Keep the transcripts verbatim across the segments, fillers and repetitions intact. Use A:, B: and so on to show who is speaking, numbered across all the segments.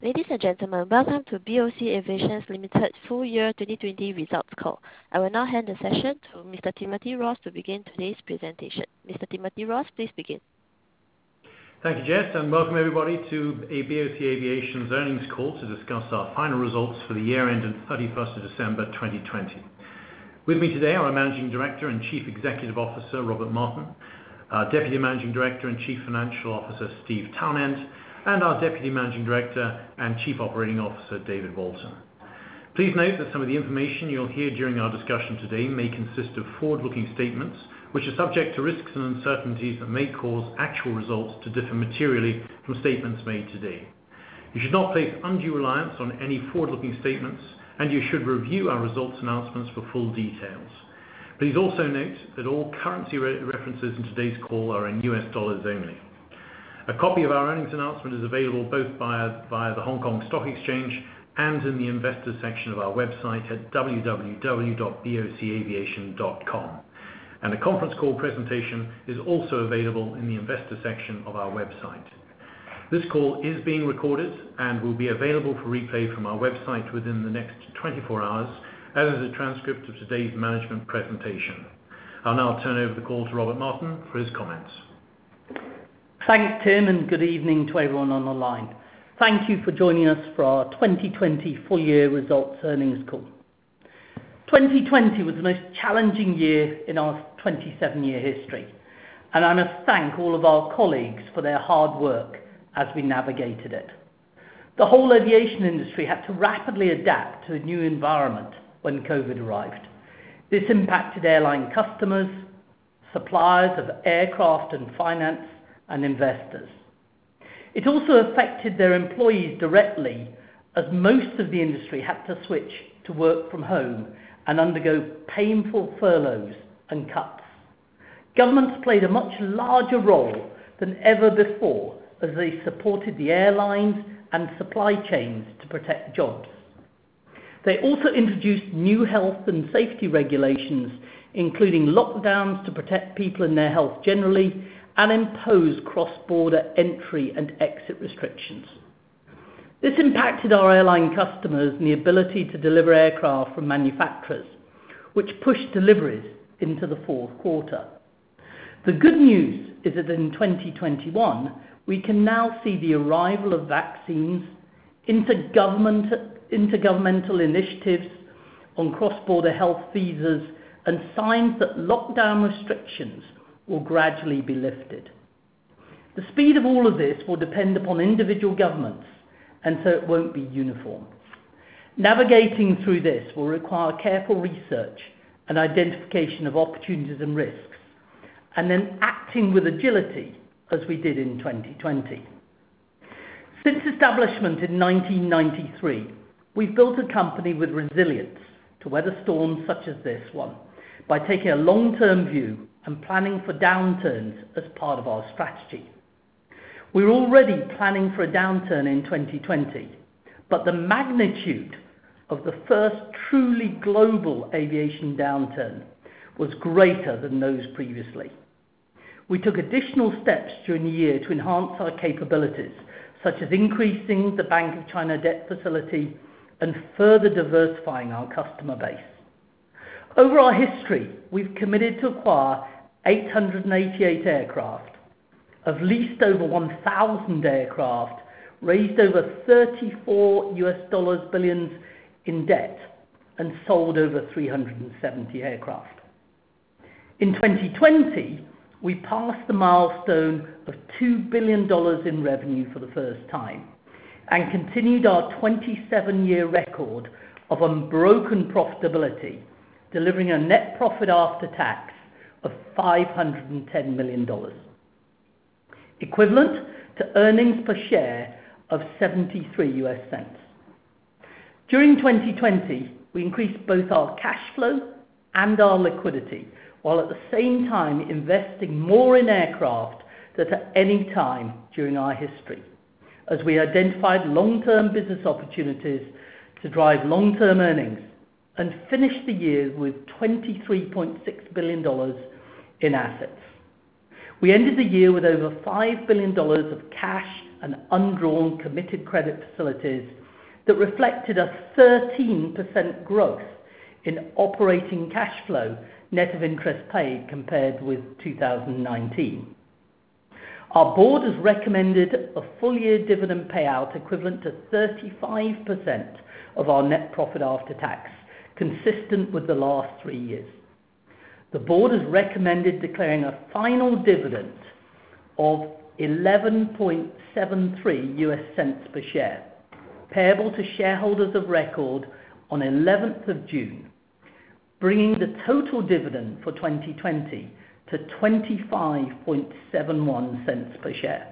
A: Ladies and gentlemen, welcome to B O C Aviation Limited Full Year twenty twenty Results Call. I will now hand the session to Mister Timothy Ross to begin today's presentation. Mister Timothy Ross, please begin.
B: Thank you, Jess, and welcome everybody to a B O C Aviation's earnings call to discuss our final results for the year ended thirty-first of December twenty twenty. With me today are our Managing Director and Chief Executive Officer, Robert Martin, our Deputy Managing Director and Chief Financial Officer, Steve Townend, and our Deputy Managing Director and Chief Operating Officer, David Walton. Please note that some of the information you'll hear during our discussion today may consist of forward-looking statements, which are subject to risks and uncertainties that may cause actual results to differ materially from statements made today. You should not place undue reliance on any forward-looking statements, and you should review our results announcements for full details. Please also note that all currency re- references in today's call are in U S dollars only. A copy of our earnings announcement is available both via, via the Hong Kong Stock Exchange and in the Investors section of our website at w w w dot b o c aviation dot com. And a conference call presentation is also available in the Investor section of our website. This call is being recorded and will be available for replay from our website within the next twenty-four hours, as is a transcript of today's management presentation. I'll now turn over the call to Robert Martin for his comments.
C: Thanks, Tim, and good evening to everyone on the line. Thank you for joining us for our twenty twenty full year results earnings call. twenty twenty was the most challenging year in our twenty-seven year history, and I must thank all of our colleagues for their hard work as we navigated it. The whole aviation industry had to rapidly adapt to a new environment when COVID arrived. This impacted airline customers, suppliers of aircraft and finance, and investors. It also affected their employees directly, as most of the industry had to switch to work from home and undergo painful furloughs and cuts. Governments played a much larger role than ever before as they supported the airlines and supply chains to protect jobs. They also introduced new health and safety regulations, including lockdowns to protect people and their health generally, and impose cross-border entry and exit restrictions. This impacted our airline customers and the ability to deliver aircraft from manufacturers, which pushed deliveries into the fourth quarter. The good news is that in twenty twenty-one, we can now see the arrival of vaccines, intergovernment, intergovernmental initiatives on cross-border health visas, and signs that lockdown restrictions will gradually be lifted. The speed of all of this will depend upon individual governments, and so it won't be uniform. Navigating through this will require careful research and identification of opportunities and risks, and then acting with agility as we did in twenty twenty. Since establishment in nineteen ninety-three, we've built a company with resilience to weather storms such as this one by taking a long-term view and planning for downturns as part of our strategy. We're already planning for a downturn in twenty twenty, but the magnitude of the first truly global aviation downturn was greater than those previously. We took additional steps during the year to enhance our capabilities, such as increasing the Bank of China debt facility and further diversifying our customer base. Over our history, we've committed to acquire eight hundred eighty-eight aircraft, have leased over one thousand aircraft, raised over thirty-four U S dollars billions in debt, and sold over three hundred seventy aircraft. In twenty twenty, we passed the milestone of two billion dollars in revenue for the first time and continued our twenty-seven year record of unbroken profitability, delivering a net profit after tax of five hundred ten million dollars, equivalent to earnings per share of seventy-three U S cents. During twenty twenty, we increased both our cash flow and our liquidity, while at the same time investing more in aircraft than at any time during our history, as we identified long-term business opportunities to drive long-term earnings and finished the year with twenty-three point six billion dollars in assets. We ended the year with over five billion dollars of cash and undrawn committed credit facilities that reflected a thirteen percent growth in operating cash flow net of interest paid compared with two thousand nineteen. Our board has recommended a full year dividend payout equivalent to thirty-five percent of our net profit after tax, consistent with the last three years. The board has recommended declaring a final dividend of eleven point seven three US cents per share, payable to shareholders of record on eleventh of June, bringing the total dividend for twenty twenty to twenty-five point seven one cents per share.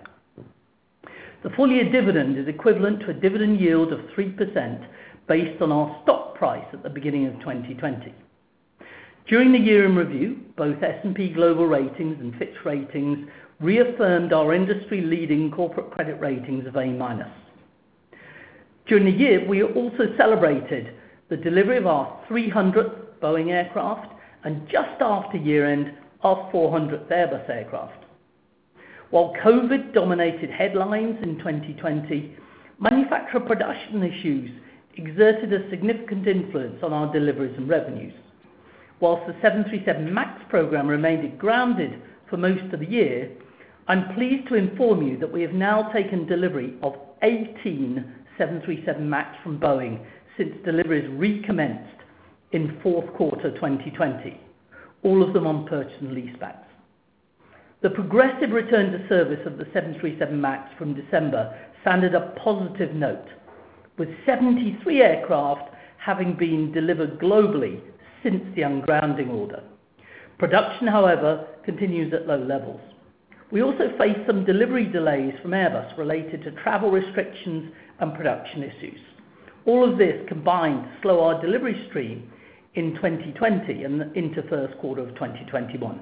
C: The full year dividend is equivalent to a dividend yield of three percent based on our stock price at the beginning of twenty twenty. During the year in review, both S and P Global Ratings and Fitch Ratings reaffirmed our industry-leading corporate credit ratings of A minus. During the year, we also celebrated the delivery of our three hundredth Boeing aircraft and just after year-end, our four hundredth Airbus aircraft. While COVID dominated headlines in twenty twenty, manufacturer production issues exerted a significant influence on our deliveries and revenues. Whilst the seven thirty-seven MAX program remained grounded for most of the year, I'm pleased to inform you that we have now taken delivery of eighteen seven thirty-seven MAX from Boeing since deliveries recommenced in fourth quarter twenty twenty, all of them on purchase and leasebacks. The progressive return to service of the seven thirty-seven MAX from December sounded a positive note, with seventy-three aircraft having been delivered globally since the ungrounding order. Production, however, continues at low levels. We also face some delivery delays from Airbus related to travel restrictions and production issues. All of this combined to slow our delivery stream in twenty twenty and into first quarter of twenty twenty-one.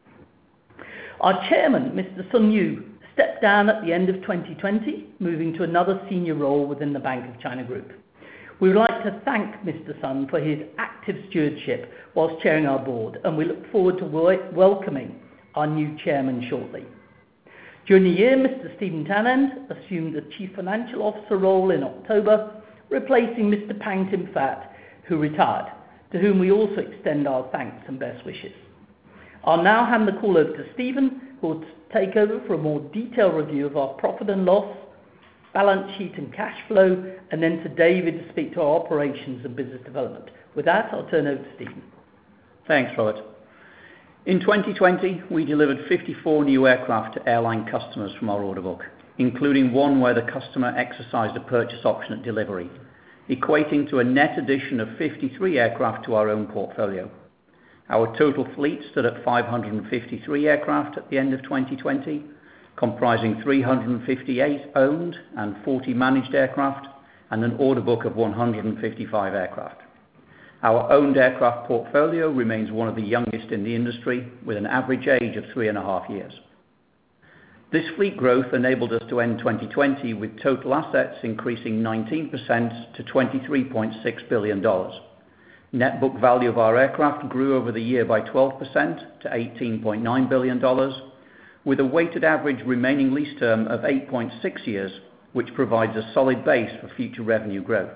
C: Our chairman, Mister Sun Yu, stepped down at the end of twenty twenty, moving to another senior role within the Bank of China Group. We would like to thank Mister Sun for his active stewardship whilst chairing our board, and we look forward to welcoming our new chairman shortly. During the year, Mister Stephen Tannend assumed the Chief Financial Officer role in October, replacing Mister Pang Tim Fat, who retired, to whom we also extend our thanks and best wishes. I'll now hand the call over to Stephen, who will take over for a more detailed review of our profit and loss, balance sheet and cash flow, and then to David to speak to our operations and business development. With that, I'll turn over to Stephen.
D: Thanks, Robert. In twenty twenty, we delivered fifty-four new aircraft to airline customers from our order book, including one where the customer exercised a purchase option at delivery, equating to a net addition of fifty-three aircraft to our own portfolio. Our total fleet stood at five hundred fifty-three aircraft at the end of twenty twenty, comprising three hundred fifty-eight owned and forty managed aircraft, and an order book of one hundred fifty-five aircraft. Our owned aircraft portfolio remains one of the youngest in the industry, with an average age of three and a half years. This fleet growth enabled us to end twenty twenty with total assets increasing nineteen percent to twenty-three point six billion dollars. Net book value of our aircraft grew over the year by twelve percent to eighteen point nine billion dollars, with a weighted average remaining lease term of eight point six years, which provides a solid base for future revenue growth.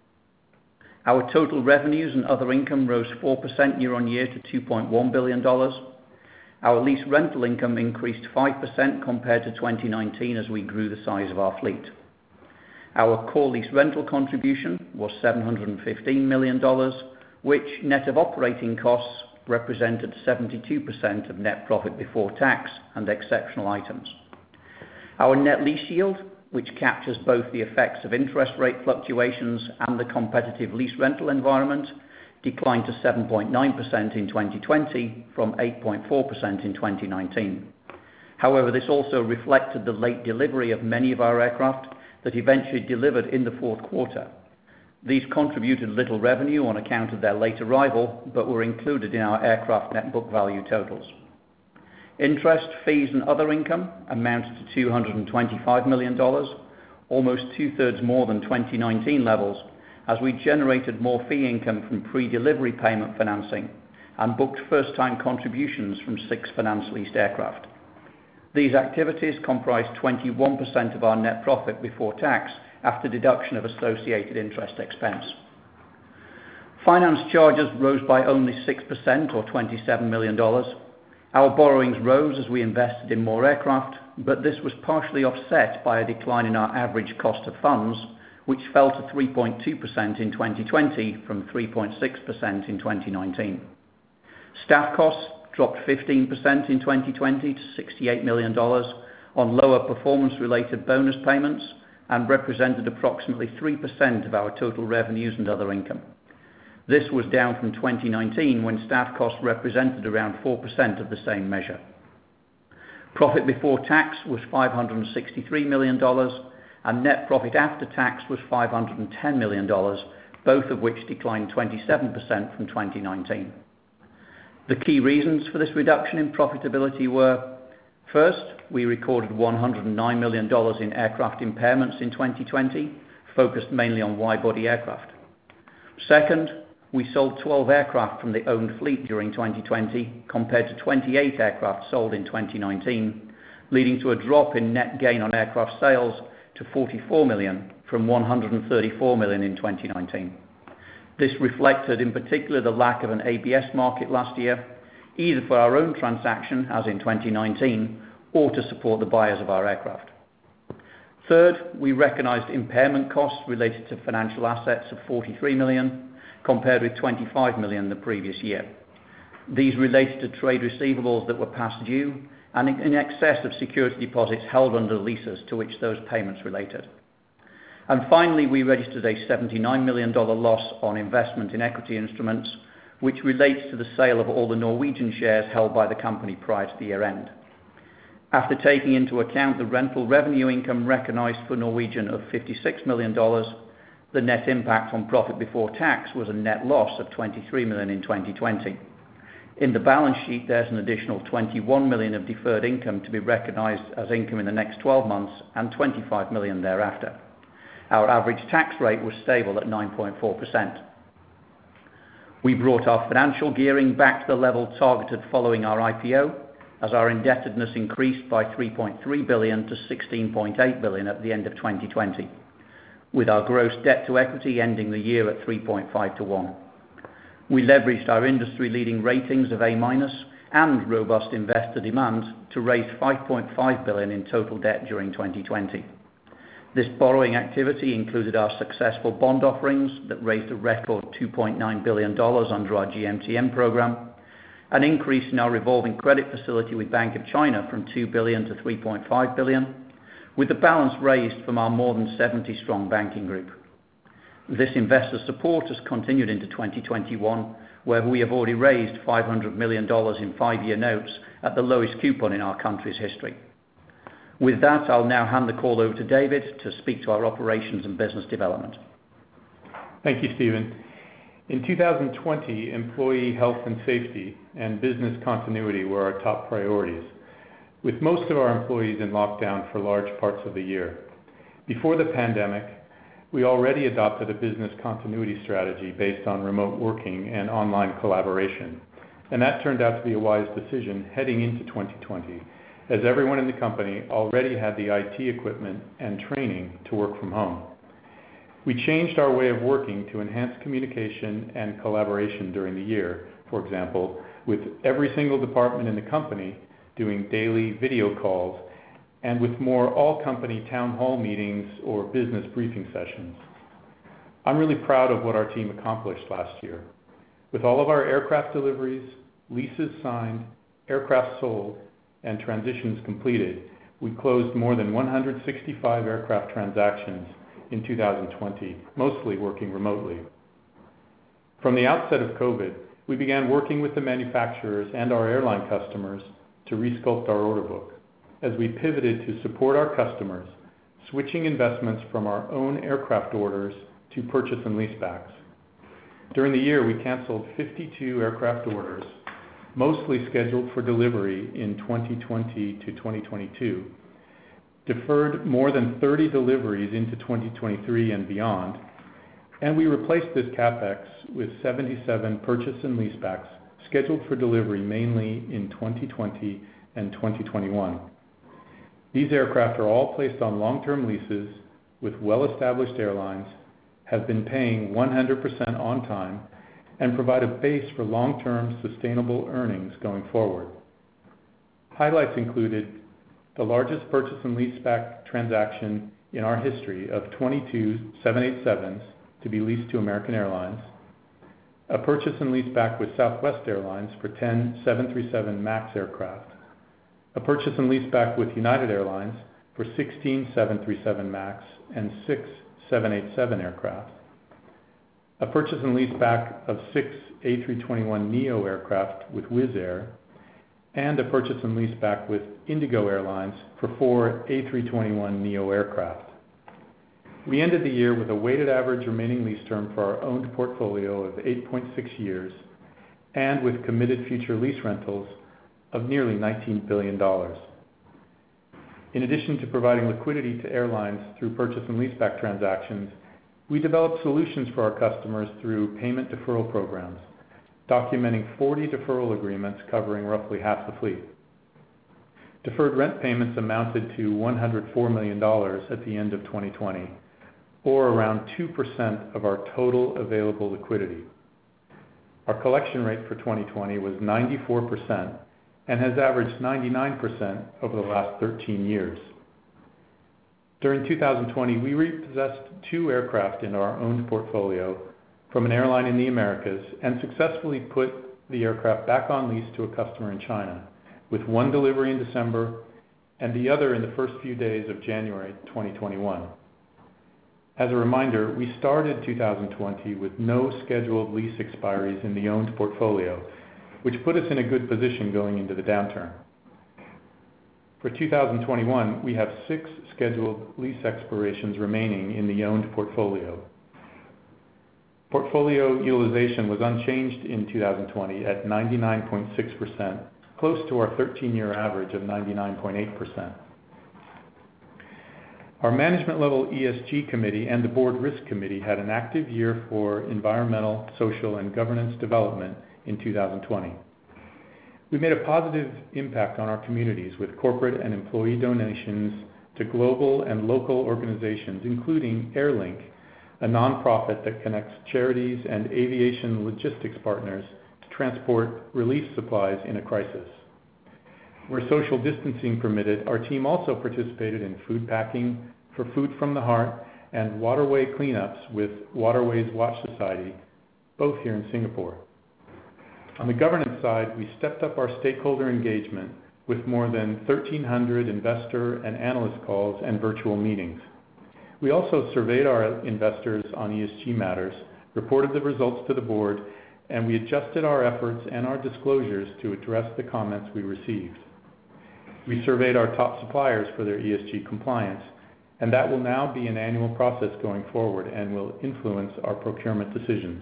D: Our total revenues and other income rose four percent year on year to two point one billion dollars. Our lease rental income increased five percent compared to twenty nineteen as we grew the size of our fleet. Our core lease rental contribution was seven hundred fifteen million dollars, which, net of operating costs, represented seventy-two percent of net profit before tax and exceptional items. Our net lease yield, which captures both the effects of interest rate fluctuations and the competitive lease rental environment, declined to seven point nine percent in twenty twenty from eight point four percent in twenty nineteen. However, this also reflected the late delivery of many of our aircraft that eventually delivered in the fourth quarter. These contributed little revenue on account of their late arrival, but were included in our aircraft net book value totals. Interest, fees and other income amounted to two hundred twenty-five million dollars, almost two-thirds more than twenty nineteen levels, as we generated more fee income from pre-delivery payment financing and booked first-time contributions from six finance leased aircraft. These activities comprise twenty-one percent of our net profit before tax after deduction of associated interest expense. Finance charges rose by only six percent or twenty-seven million dollars. Our borrowings rose as we invested in more aircraft, but this was partially offset by a decline in our average cost of funds, which fell to three point two percent in twenty twenty from three point six percent in twenty nineteen. Staff costs dropped fifteen percent in twenty twenty to sixty-eight million dollars on lower performance-related bonus payments and represented approximately three percent of our total revenues and other income. This was down from twenty nineteen when staff costs represented around four percent of the same measure. Profit before tax was five hundred sixty-three million dollars and net profit after tax was five hundred ten million dollars, both of which declined twenty-seven percent from twenty nineteen. The key reasons for this reduction in profitability were: first, we recorded one hundred nine million dollars in aircraft impairments in twenty twenty, focused mainly on wide-body aircraft. Second, we sold twelve aircraft from the owned fleet during twenty twenty, compared to twenty-eight aircraft sold in twenty nineteen, leading to a drop in net gain on aircraft sales to forty-four million dollars from one hundred thirty-four million dollars in twenty nineteen. This reflected in particular the lack of an A B S market last year, either for our own transaction, as in twenty nineteen, or to support the buyers of our aircraft. Third, we recognised impairment costs related to financial assets of forty-three million dollars, compared with twenty-five million dollars the previous year. These related to trade receivables that were past due and in excess of security deposits held under leases to which those payments related. And finally, we registered a seventy-nine million dollars loss on investment in equity instruments, which relates to the sale of all the Norwegian shares held by the company prior to the year end. After taking into account the rental revenue income recognised for Norwegian of fifty-six million dollars, the net impact on profit before tax was a net loss of twenty-three million dollars in twenty twenty. In the balance sheet, there's an additional twenty-one million dollars of deferred income to be recognised as income in the next twelve months and twenty-five million dollars thereafter. Our average tax rate was stable at nine point four percent. We brought our financial gearing back to the level targeted following our I P O, as our indebtedness increased by three point three billion dollars to sixteen point eight billion dollars at the end of twenty twenty, with our gross debt to equity ending the year at three point five to one. We leveraged our industry-leading ratings of A minus and robust investor demand to raise five point five billion dollars in total debt during twenty twenty. This borrowing activity included our successful bond offerings that raised a record two point nine billion dollars under our G M T N program, an increase in our revolving credit facility with Bank of China from two billion dollars to three point five billion dollars, with the balance raised from our more than seventy strong banking group. This investor support has continued into twenty twenty-one, where we have already raised five hundred million dollars in five-year notes at the lowest coupon in our country's history. With that, I'll now hand the call over to David to speak to our operations and business development.
B: Thank you, Stephen. In two thousand twenty, employee health and safety and business continuity were our top priorities, with most of our employees in lockdown for large parts of the year. Before the pandemic, we already adopted a business continuity strategy based on remote working and online collaboration, and that turned out to be a wise decision heading into twenty twenty, as everyone in the company already had the I T equipment and training to work from home. We changed our way of working to enhance communication and collaboration during the year, for example, with every single department in the company doing daily video calls and with more all-company town hall meetings or business briefing sessions. I'm really proud of what our team accomplished last year. With all of our aircraft deliveries, leases signed, aircraft sold, and transitions completed, we closed more than one hundred sixty-five aircraft transactions in two thousand twenty, mostly working remotely. From the outset of COVID, we began working with the manufacturers and our airline customers to resculpt our order book, as we pivoted to support our customers, switching investments from our own aircraft orders to purchase and leasebacks. During the year, we canceled fifty-two aircraft orders, mostly scheduled for delivery in twenty twenty to twenty twenty-two, deferred more than thirty deliveries into twenty twenty-three and beyond, and we replaced this capex with seventy-seven purchase and leasebacks scheduled for delivery mainly in twenty twenty and twenty twenty-one.
E: These aircraft are all placed on long-term leases with well-established airlines, have been paying one hundred percent on time, and provide a base for long-term sustainable earnings going forward. Highlights included the largest purchase and leaseback transaction in our history of twenty-two seven eighty-sevens to be leased to American Airlines, a purchase and leaseback with Southwest Airlines for ten seven thirty-seven MAX aircraft, a purchase and leaseback with United Airlines for sixteen seven thirty-seven MAX and six seven eighty-seven aircraft, a purchase and leaseback of six A three twenty-one neo aircraft with Wizz Air, and a purchase and leaseback with Indigo Airlines for four A three twenty-one neo aircraft. We ended the year with a weighted average remaining lease term for our owned portfolio of eight point six years and with committed future lease rentals of nearly nineteen billion dollars. In addition to providing liquidity to airlines through purchase and leaseback transactions, we developed solutions for our customers through payment deferral programs, documenting forty deferral agreements covering roughly half the fleet. Deferred rent payments amounted to one hundred four million dollars at the end of twenty twenty, or around two percent of our total available liquidity. Our collection rate for twenty twenty was ninety-four percent and has averaged ninety-nine percent over the last thirteen years. During two thousand twenty, we repossessed two aircraft in our owned portfolio from an airline in the Americas and successfully put the aircraft back on lease to a customer in China, with one delivery in December and the other in the first few days of January twenty twenty-one. As a reminder, we started two thousand twenty with no scheduled lease expiries in the owned portfolio, which put us in a good position going into the downturn. For two thousand twenty-one, we have six scheduled lease expirations remaining in the owned portfolio. Portfolio utilization was unchanged in two thousand twenty at ninety-nine point six percent, close to our thirteen-year average of ninety-nine point eight percent. Our management level E S G committee and the board risk committee had an active year for environmental, social, and governance development in two thousand twenty. We made a positive impact on our communities with corporate and employee donations to global and local organizations, including Airlink, a nonprofit that connects charities and aviation logistics partners to transport relief supplies in a crisis. Where social distancing permitted, our team also participated in food packing for Food from the Heart and waterway cleanups with Waterways Watch Society, both here in Singapore. On the governance side, we stepped up our stakeholder engagement with more than thirteen hundred investor and analyst calls and virtual meetings. We also surveyed our investors on E S G matters, reported the results to the board, and we adjusted our efforts and our disclosures to address the comments we received. We surveyed our top suppliers for their E S G compliance, and that will now be an annual process going forward and will influence our procurement decisions.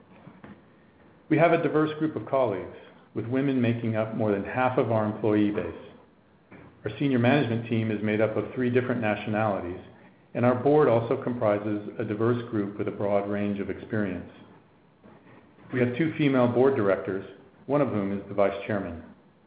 E: We have a diverse group of colleagues, with women making up more than half of our employee base. Our senior management team is made up of three different nationalities, and our board also comprises a diverse group with a broad range of experience. We have two female board directors, one of whom is the vice chairman.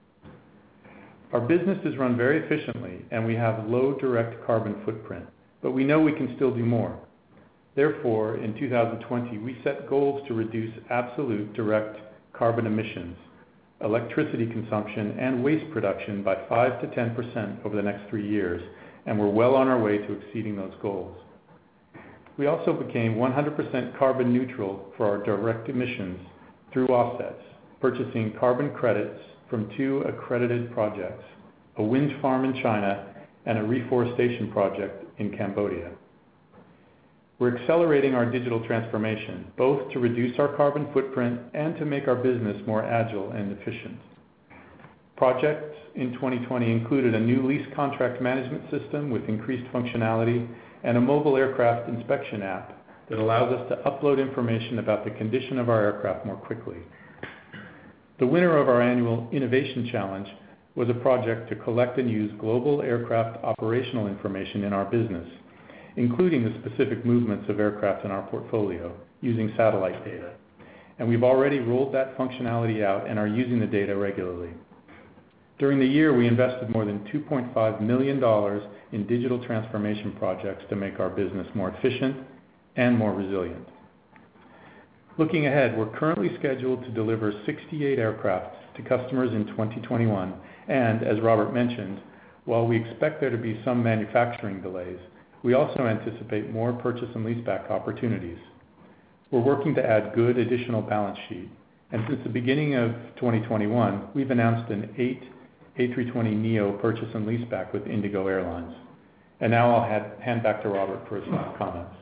E: Our business is run very efficiently, and we have low direct carbon footprint, but we know we can still do more. Therefore, in two thousand twenty, we set goals to reduce absolute direct carbon emissions, electricity consumption, and waste production by five to ten percent over the next three years, and we're well on our way to exceeding those goals. We also became one hundred percent carbon neutral for our direct emissions through offsets, purchasing carbon credits from two accredited projects, a wind farm in China and a reforestation project in Cambodia. We're accelerating our digital transformation, both to reduce our carbon footprint and to make our business more agile and efficient. Projects in twenty twenty included a new lease contract management system with increased functionality and a mobile aircraft inspection app that allows us to upload information about the condition of our aircraft more quickly. The winner of our annual Innovation Challenge was a project to collect and use global aircraft operational information in our business, including the specific movements of aircraft in our portfolio using satellite data. And we've already rolled that functionality out and are using the data regularly. During the year, we invested more than two point five million dollars in digital transformation projects to make our business more efficient and more resilient. Looking ahead, we're currently scheduled to deliver sixty-eight aircraft to customers in twenty twenty-one, and as Robert mentioned, while we expect there to be some manufacturing delays, we also anticipate more purchase and leaseback opportunities. We're working to add good additional balance sheet, and since the beginning of twenty twenty-one, we've announced an eight A three twenty neo purchase and leaseback with Indigo Airlines. And now I'll hand, hand back to Robert for his final comments.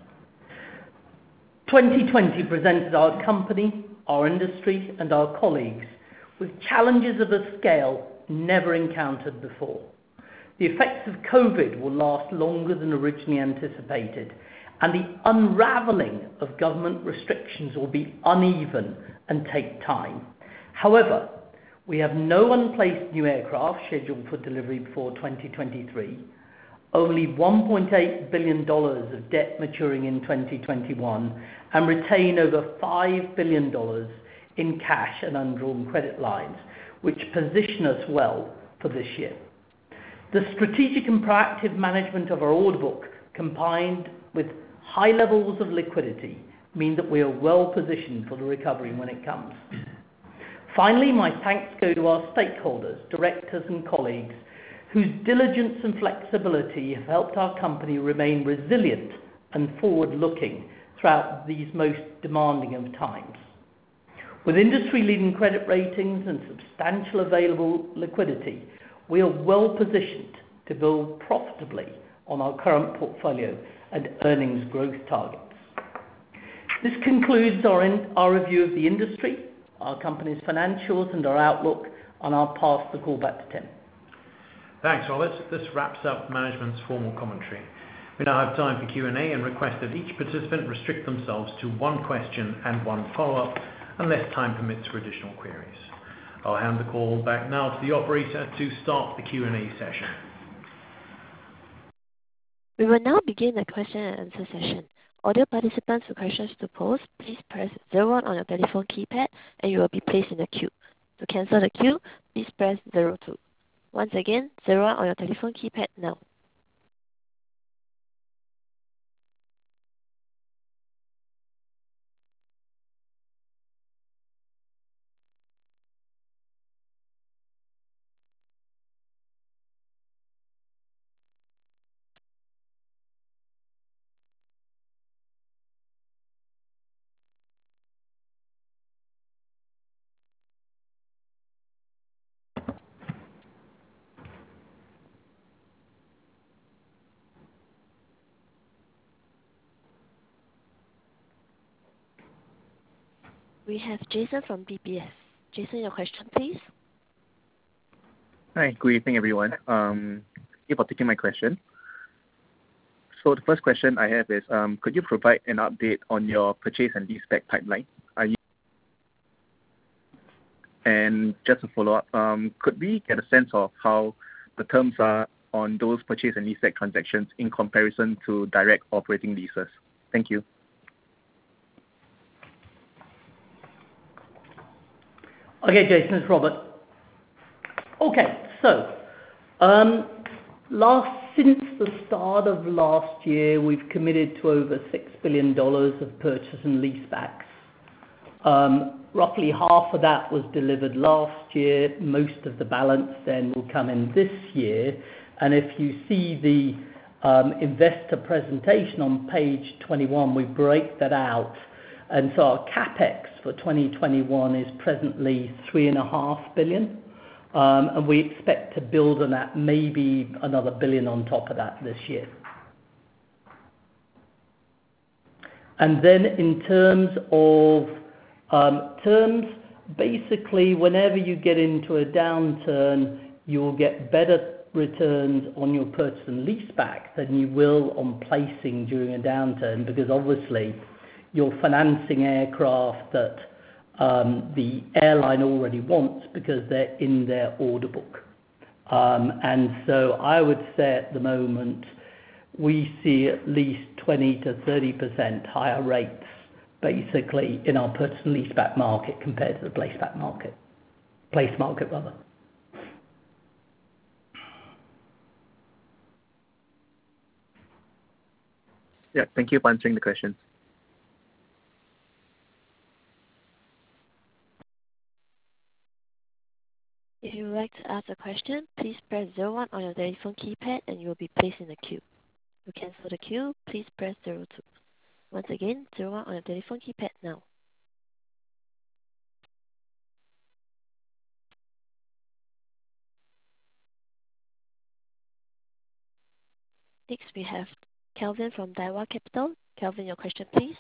C: twenty twenty presented our company, our industry, and our colleagues with challenges of a scale never encountered before. The effects of COVID will last longer than originally anticipated, and the unravelling of government restrictions will be uneven and take time. However, we have no unplaced new aircraft scheduled for delivery before twenty twenty-three, only one point eight billion dollars of debt maturing in twenty twenty-one, and retain over five billion dollars in cash and undrawn credit lines, which position us well for this year. The strategic and proactive management of our order book, combined with high levels of liquidity, mean that we are well positioned for the recovery when it comes. Finally, my thanks go to our stakeholders, directors and colleagues, whose diligence and flexibility have helped our company remain resilient and forward-looking throughout these most demanding of times. With industry-leading credit ratings and substantial available liquidity, we are well positioned to build profitably on our current portfolio and earnings growth targets. This concludes our, in, our review of the industry, our company's financials and our outlook, and I'll pass the call back to Tim.
B: Thanks, Robert. This wraps up management's formal commentary. We now have time for Q and A and request that each participant restrict themselves to one question and one follow-up, unless time permits for additional queries. I'll hand the call back now to the operator to start the Q and A session.
A: We will now begin the question and answer session. Audio participants with questions to pose, please press zero one on your telephone keypad and you will be placed in the queue. To cancel the queue, please press zero two. Once again, zero one on your telephone keypad now. We have Jason from D B S. Jason, your question, please.
F: Hi, good evening, everyone. Um, thank you for taking my question. So the first question I have is, um, could you provide an update on your purchase and leaseback pipeline? Are you... And just to follow up, um, could we get a sense of how the terms are on those purchase and leaseback transactions in comparison to direct operating leases? Thank you.
C: Okay, Jason, it's Robert. Okay, so um, last since the start of last year, we've committed to over six billion dollars of purchase and leasebacks. Um, roughly half of that was delivered last year. Most of the balance then will come in this year. And if you see the um, investor presentation on page twenty-one, we break that out. And so our capex for twenty twenty-one is presently three and a half billion, um, and we expect to build on that, maybe another billion on top of that this year. And then in terms of um, terms, basically whenever you get into a downturn, you'll get better returns on your purchase and leaseback than you will on placing during a downturn, because obviously you're financing aircraft that um, the airline already wants because they're in their order book. Um, and so I would say at the moment we see at least twenty to thirty percent higher rates basically in our purchase and leaseback market compared to the placeback market, place market rather.
F: Yeah, thank you for answering the questions.
A: If you would like to ask a question, please press zero one on your telephone keypad and you will be placed in the queue. To cancel the queue, please press zero two. Once again, zero one on your telephone keypad now. Next, we have Kelvin from Daiwa Capital. Kelvin, your question, please.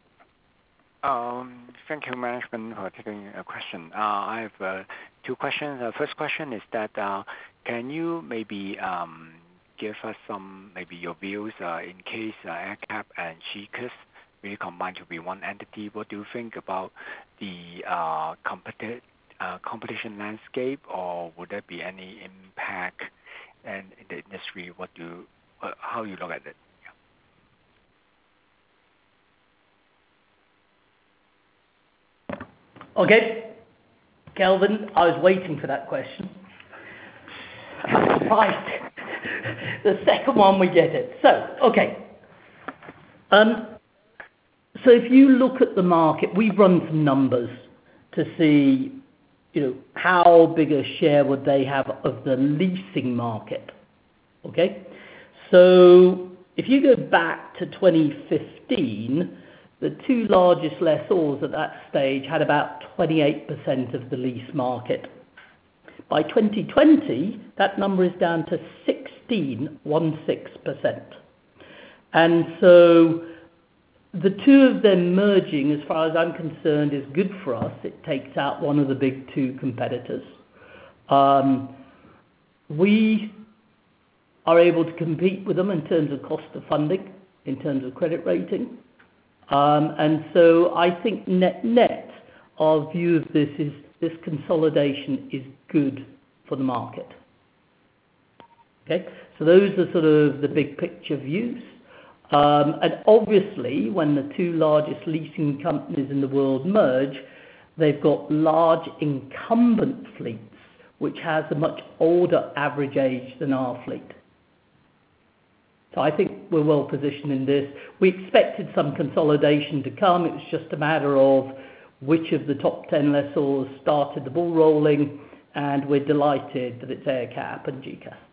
G: Um, Thank you, management, for taking a question. Uh, I have uh, two questions. The first question is that, uh, can you maybe um, give us some, maybe your views, uh, in case uh, AerCap and G C A S really combine to be one entity? What do you think about the uh, competi- uh, competition landscape, or would there be any impact and in the industry? What do you, uh, how you look at it?
C: Okay, Kelvin, I was waiting for that question. Right, the second one we get it. So, okay. Um, so if you look at the market, we've run some numbers to see, you know, how big a share would they have of the leasing market. Okay, so if you go back to twenty fifteen, the two largest lessors at that stage had about twenty-eight percent of the lease market. By twenty twenty, that number is down to sixteen percent. And so the two of them merging, as far as I'm concerned, is good for us. It takes out one of the big two competitors. Um, we are able to compete with them in terms of cost of funding, in terms of credit rating. Um, and so I think net net, our view of this is this consolidation is good for the market. Okay, so those are sort of the big picture views. Um, and obviously, when the two largest leasing companies in the world merge, they've got large incumbent fleets, which has a much older average age than our fleet. So I think we're well positioned in this. We expected some consolidation to come. It was just a matter of which of the top ten lessors started the ball rolling, and we're delighted that it's AerCap and G C A S.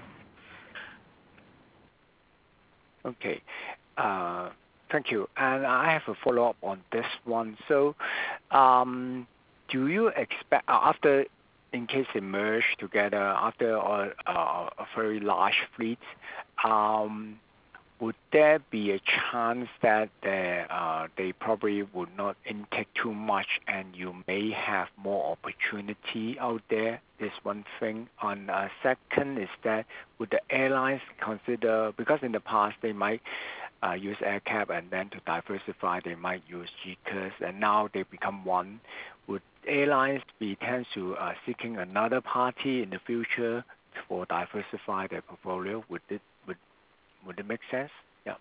G: Okay. Uh, Thank you. And I have a follow-up on this one. So, um, do you expect, uh, after, in case they merge together, after a, a, a very large fleet, um, would there be a chance that they, uh, they probably would not intake too much and you may have more opportunity out there? Is one thing. On uh, second is that would the airlines consider, because in the past they might uh, use AerCap and then to diversify they might use G C A S and now they become one. Would airlines be tend to uh, seeking another party in the future for diversify their portfolio? Would it would would it make sense? Yeah.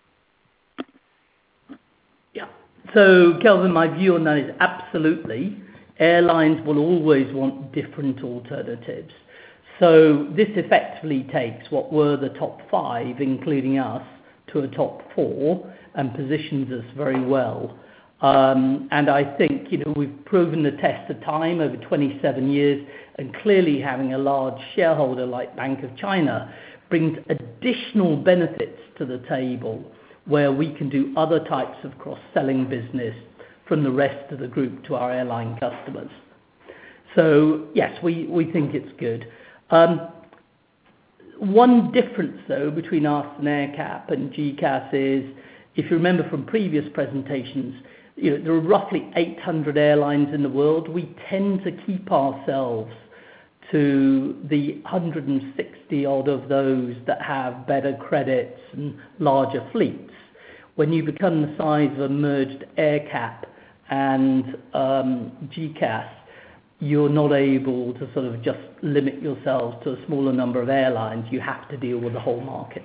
C: Yeah. So, Kelvin, my view on that is absolutely. Airlines will always want different alternatives. So this effectively takes what were the top five, including us, to a top four and positions us very well. Um, and I think, you know, we've proven the test of time over twenty-seven years, and clearly having a large shareholder like Bank of China brings additional benefits to the table where we can do other types of cross-selling business from the rest of the group to our airline customers. So, yes, we, we think it's good. Um, one difference, though, between us and AerCap and G C A S is, if you remember from previous presentations, you know, there are roughly eight hundred airlines in the world. We tend to keep ourselves to the one hundred sixty odd of those that have better credits and larger fleets. When you become the size of a merged AerCap and um, G C A S, you're not able to sort of just limit yourselves to a smaller number of airlines. You have to deal with the whole market.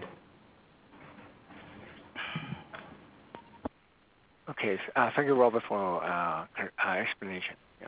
G: Okay. Uh, thank you, Robert, for uh, uh, explanation. Yeah.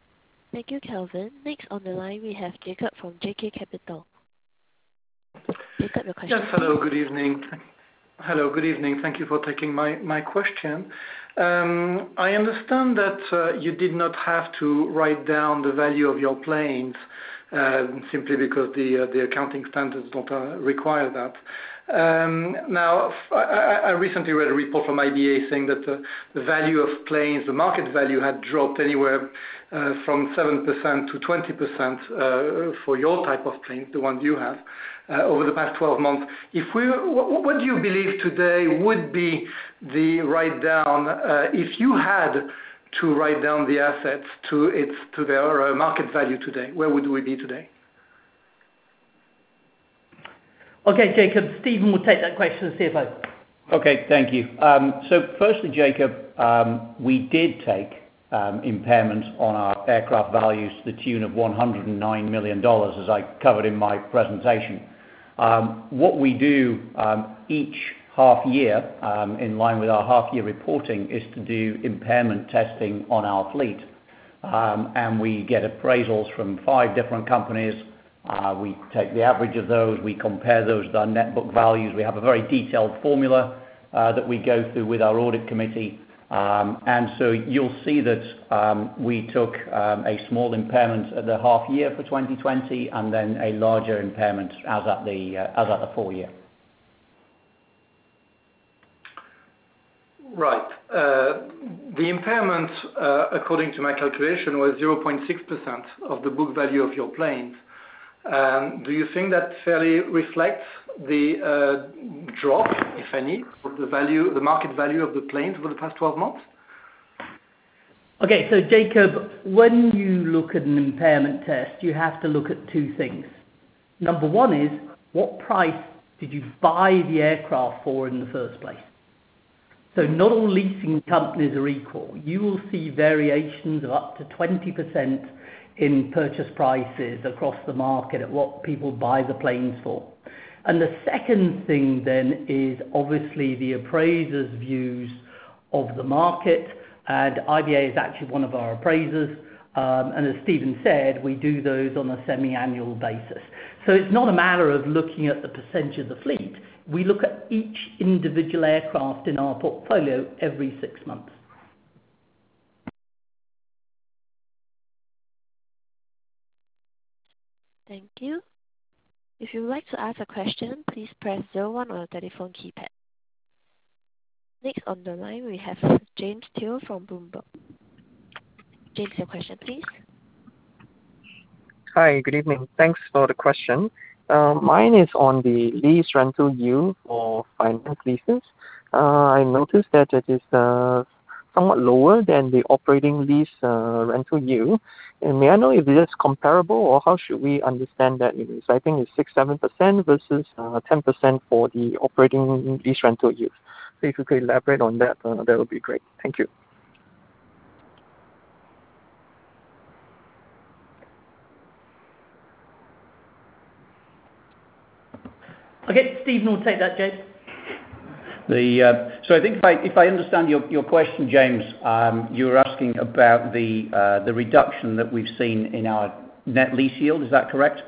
A: Thank you, Kelvin. Next on the line, we have Jacob from J K Capital. Jacob, your question.
H: Yes, hello, good evening. Hello, good evening. Thank you for taking my, my question. Um, I understand that uh, you did not have to write down the value of your planes uh, simply because the, uh, the accounting standards don't uh, require that. Um, now, I, I recently read a report from I B A saying that uh, the value of planes, the market value had dropped anywhere uh, from seven percent to twenty percent uh, for your type of planes, the ones you have, uh, over the past twelve months. If we, what, what do you believe today would be the write down uh, if you had to write down the assets to its to their uh, market value today? Where would we be today?
C: Okay, Jacob, Stephen will take that question, C F O.
D: Okay, thank you. Um, so firstly, Jacob, um, we did take um, impairment on our aircraft values to the tune of one hundred nine million dollars, as I covered in my presentation. Um, what we do um, each half year, um, in line with our half year reporting, is to do impairment testing on our fleet. Um, and we get appraisals from five different companies. Uh, we take the average of those, we compare those with our net book values. We have a very detailed formula uh, that we go through with our audit committee. Um, and so you'll see that um, we took um, a small impairment at the half year for twenty twenty and then a larger impairment as at the, uh, as at the full year.
H: Right. Uh, the impairment, uh, according to my calculation, was zero point six percent of the book value of your planes. Um, do you think that fairly reflects the uh, drop, if any, of the value, the market value of the planes over the past twelve months?
C: Okay, so Jacob, when you look at an impairment test, you have to look at two things. Number one is, what price did you buy the aircraft for in the first place? So not all leasing companies are equal. You will see variations of up to twenty percent in purchase prices across the market at what people buy the planes for. And the second thing then is obviously the appraisers' views of the market, and I B A is actually one of our appraisers, um, and as Stephen said, we do those on a semi-annual basis. So it's not a matter of looking at the percentage of the fleet. We look at each individual aircraft in our portfolio every six months.
A: Thank you. If you would like to ask a question, please press zero one on your telephone keypad. Next on the line, we have James Teo from Bloomberg. James, your question, please.
F: Hi, good evening. Thanks for the question. Uh, mine is on the lease rental yield for finance leases. Uh, I noticed that it is uh, somewhat lower than the operating lease uh, rental yield. And may I know if it is comparable, or how should we understand that? So I think it's six to seven percent versus uh, ten percent for the operating lease rental yield. So if you could elaborate on that, uh, that would be great. Thank you.
C: Okay, Stephen will take that, James.
D: The, uh, so I think if I, if I understand your, your question, James, um, you were asking about the, uh, the reduction that we've seen in our net lease yield. Is that correct?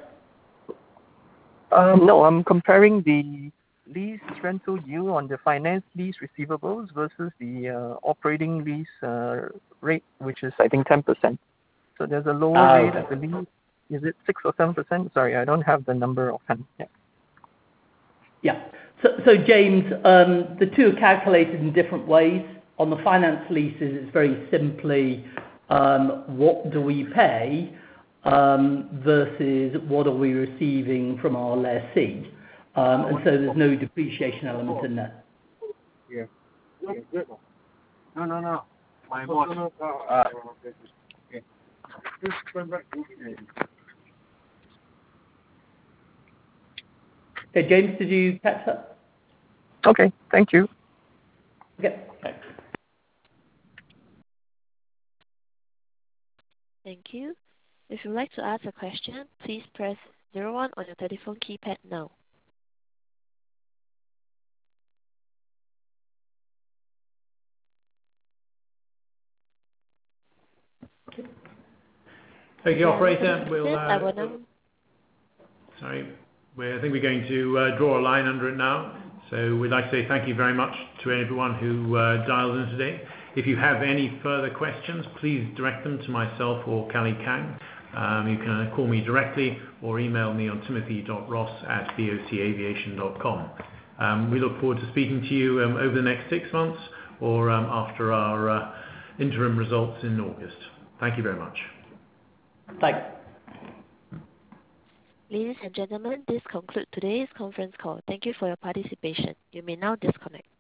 F: Um, no, I'm comparing the lease rental yield on the finance lease receivables versus the uh, operating lease uh, rate, which is, I think, ten percent. So there's a lower
D: Ah,
F: rate,
D: okay.
F: I believe. Is it six or seven percent? Sorry, I don't have the number offhand. Yeah.
C: Yeah. So, so James, um, the two are calculated in different ways. On the finance leases, it's very simply um, what do we pay um, versus what are we receiving from our lessee. Um, and so there's no depreciation element in there.
I: Yeah. No, no, no. My boss. Uh, okay. Just come back.
C: Okay, James, did you catch that?
F: Okay, thank you.
C: Okay. Okay.
A: Thank you. If you would like to ask a question, please press zero one on your telephone keypad now.
B: Thank you, operator. We'll,
A: I will
B: uh,
A: now...
B: sorry. We're, I think we're going to uh, draw a line under it now. So we'd like to say thank you very much to everyone who uh, dialed in today. If you have any further questions, please direct them to myself or Callie Kang. Um, you can uh, call me directly or email me on timothy dot ross at b o c aviation dot com. Um, we look forward to speaking to you um, over the next six months or um, after our uh, interim results in August. Thank you very much.
C: Thanks.
A: Ladies and gentlemen, this concludes today's conference call. Thank you for your participation. You may now disconnect.